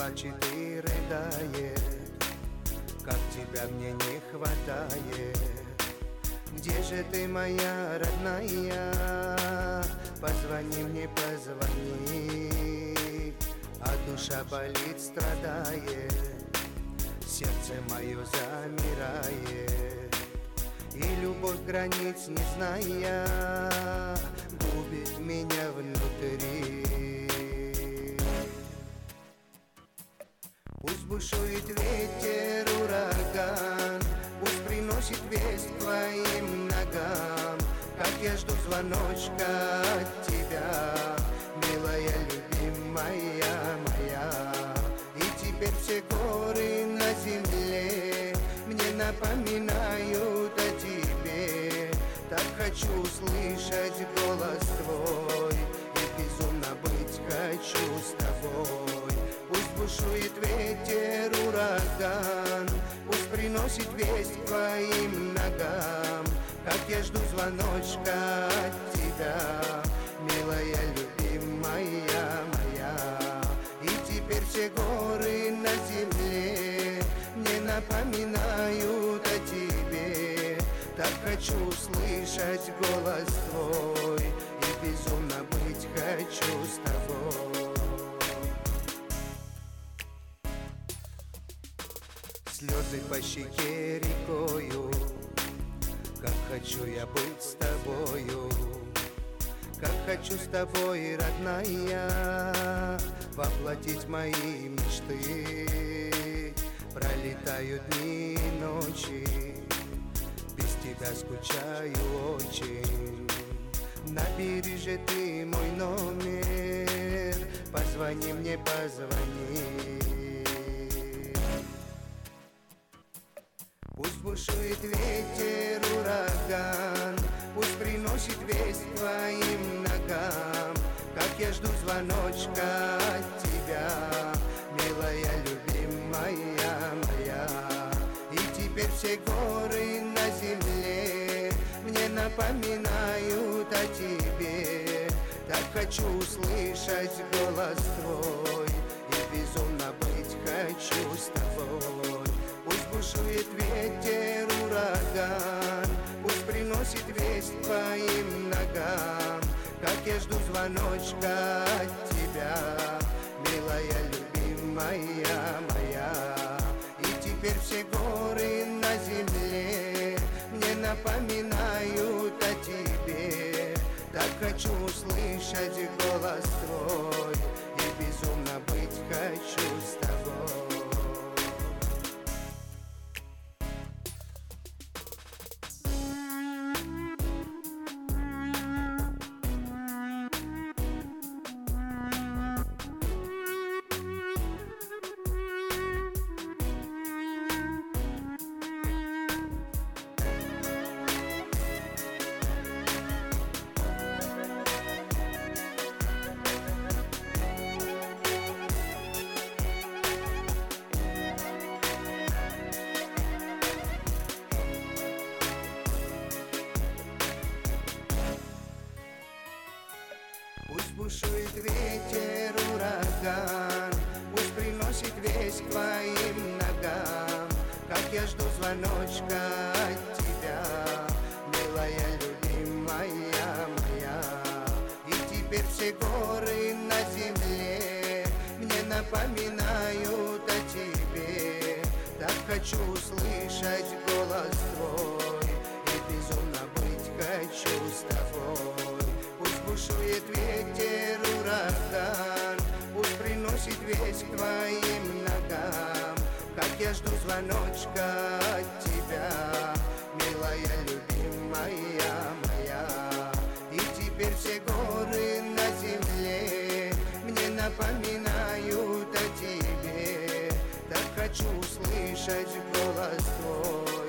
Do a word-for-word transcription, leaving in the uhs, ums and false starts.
плачет и рыдает, как тебя мне не хватает. Где же ты, моя родная? Позвони мне, позвони, а душа болит, страдает, сердце мое замирает, и любовь границ не зная губит меня внутри. Пусть бушует ветер, ураган, пусть приносит весть к твоим ногам, как я жду звоночка от тебя, милая, любимая моя. И теперь все горы на земле мне напоминают о тебе. Так хочу услышать голос твой и безумно быть хочу с тобой. Пусть бушует ветер, ураган, пусть приносит весть к твоим ногам, как я жду звоночка от тебя, милая, любимая моя. И теперь все горы на земле мне напоминают о тебе. Так хочу услышать голос твой и безумно быть хочу с тобой. Слезы по щеке рекою, как хочу я быть с тобою, как хочу с тобой, родная, воплотить мои мечты. Пролетают дни и ночи, без тебя скучаю очень. Набери же ты мой номер, позвони мне, позвони. Пусть бушует ветер, ураган, пусть приносит весть к твоим ногам, как я жду звоночка от тебя, милая, любимая моя. И теперь все горы на земле мне напоминают о тебе. Так хочу услышать голос твой и безумно быть хочу с тобой. Пусть бушует ветер, ураган, пусть приносит весть к твоим ногам, как я жду звоночка от тебя, милая, любимая моя. И теперь все горы на земле мне напоминают о тебе. Так хочу услышать голос твой и безумно быть хочу с тобой. Пусть бушует ветер, ураган, пусть приносит весть к твоим ногам, как я жду звоночка от тебя, милая, любимая моя. И теперь все горы на земле мне напоминают о тебе. Так хочу услышать голос твой и безумно быть хочу с тобой. Пусть бушует ветер, ураган, пусть приносит весть к твоим ногам, как я жду звоночка от тебя, милая, любимая моя. И теперь все горы на земле мне напоминают о тебе. Так хочу услышать голос твой